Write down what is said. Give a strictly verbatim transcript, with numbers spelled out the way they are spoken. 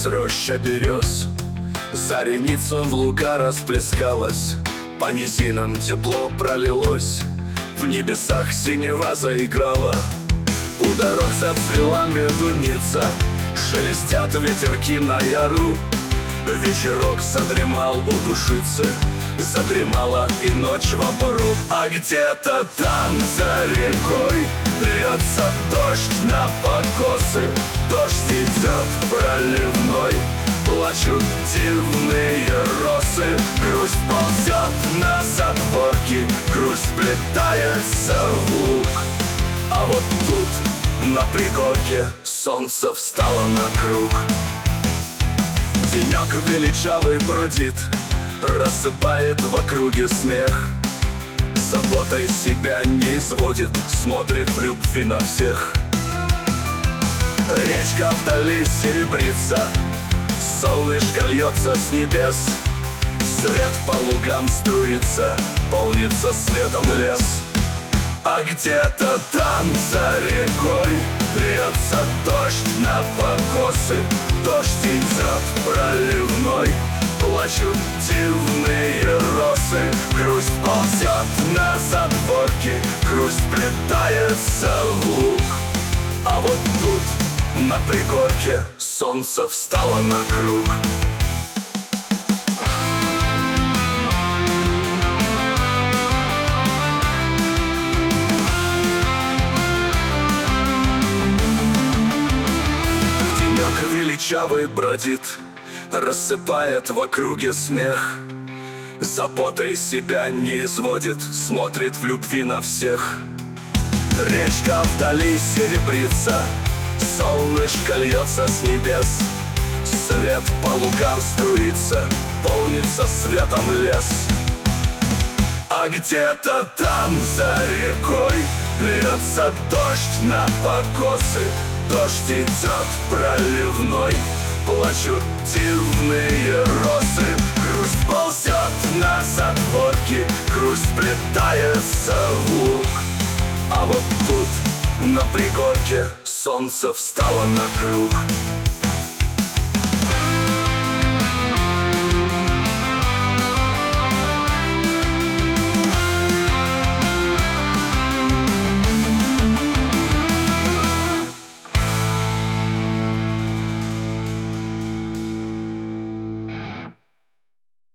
роща берез. Зареница в луга расплескалась, по низинам тепло пролилось, в небесах синева заиграла, у дорог зацвела медуница, шелестят ветерки на яру. Вечерок задремал у душицы, задремала и ночь в обору. А где-то там за рекой льется дождь на покосы. Дождь идет проливной, плачут дивные росы. Грусть ползет на задворки, грусть плетается в луг. А вот тут, на пригорке, солнце встало на круг. Денек величавый бродит, рассыпает в округе смех. Заботой себя не изводит, смотрит в любви на всех. Речка вдали серебрится, солнышко льется с небес. Свет по лугам струится, полнится светом лес. А где-то там за рекой льется дождь на покосы. Дождь идет проливной, плачут дивные росы. Грусть ползет на задворки, грусть плетается в луг. А вот тут, на пригорке, солнце встало на круг. Величавый бродит, рассыпает в округе смех. Заботой себя не изводит, смотрит в любви на всех. Речка вдали серебрится, солнышко льется с небес. Свет по лугам струится, полнится светом лес. А где-то там за рекой льется дождь на покосы. Дождь идет проливной, плачут дивные росы. Грусть ползет на задворки, грусть плетается в луг. А вот тут, на пригорке, солнце встало на круг.